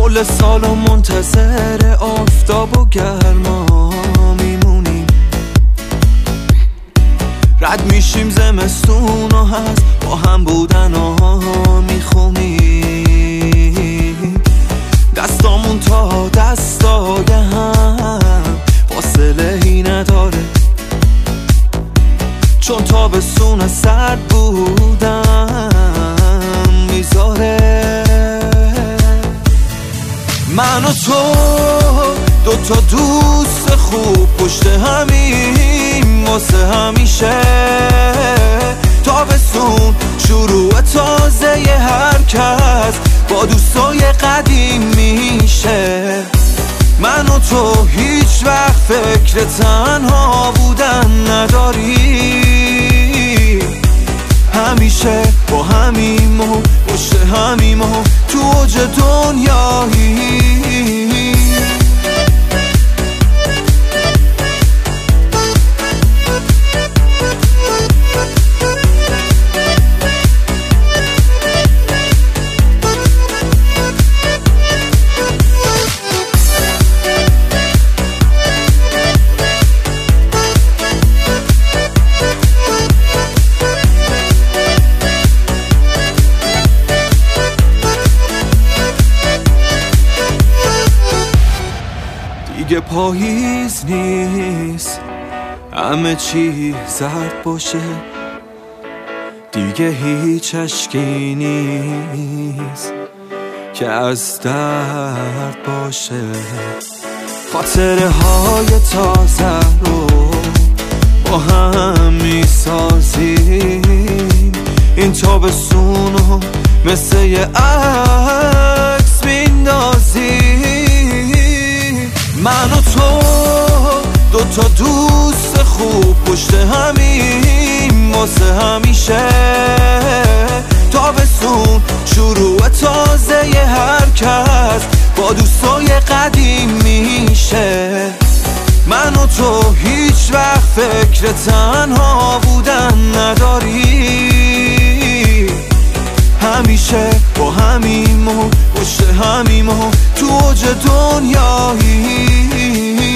کل سالو منتظر آفتاب و گرما میمونیم، رد میشیم زمستونو هست با هم بودن ها میخونیم، دستامون تا دستای هم فاصله ای نداره، چون تابستون سرد بودم میذاره. من و تو دوتا دوست خوب پشت همیم واسه همیشه، تابستون شروع تازه ی هر کس با دوستای قدیم میشه. من و تو هیچ وقت فکر تنها بودن نداری، همیشه با همیم و پشت همیم و تو اوج دنیایی. دیگه پاییز نیست همه چی زرد باشه، دیگه هیچ اشکی نیست که از درد باشه. خاطره های تازه رو با هم میسازیم، این تابستونو مثل یه عکس میندازیم. من و تو دوتا دوست خوب پشت همیم واسه همیشه، تابستون شروع تازه ی هر کس با دوستای قدیم میشه. من و تو هیچ وقت فکر تنها بودن نداری، همیشه با همیم و پشت همیم و تو اوج دنیایی.